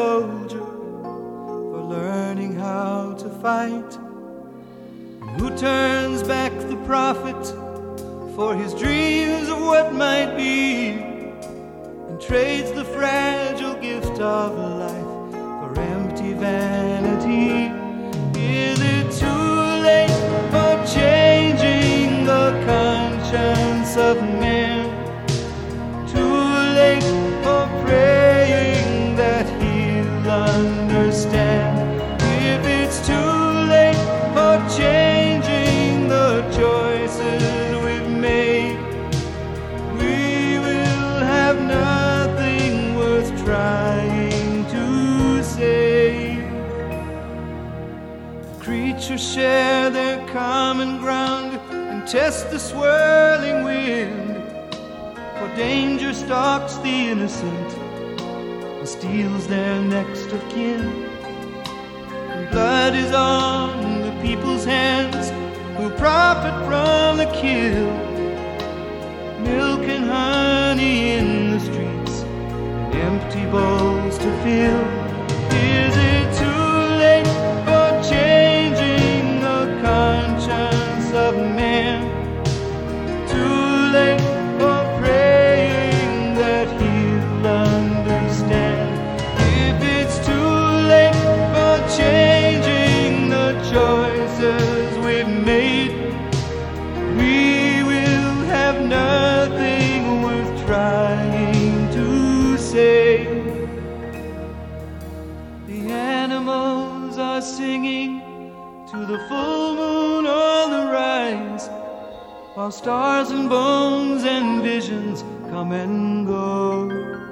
soldier for learning how to fight? And who turns back the prophet for his dreams of what might be, and trades the fragile gift of life for empty vanity? Is it too late for changing the conscience of man? Too late for praying that he'll understand? If it's too late for changing the choices we've made, we will have nothing worth trying to save. The creatures share their common ground and test the swirling wind, for danger stalks the innocent and steals their next of kin. And blood is on the people's hands who profit from the kill. Milk and honey in the streets, and empty bowls to fill. Is it too late for changing the conscience of man? Too late for praying that he'll understand? If it's too late for changing the choices we've made, we will have nothing worth trying to save. The animals are singing to the full moon on the rise, while stars and bones and visions come and go.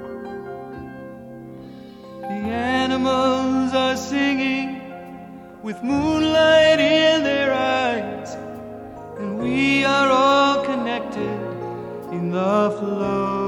The animals are singing with moonlight in their eyes, and we are all connected in the flow.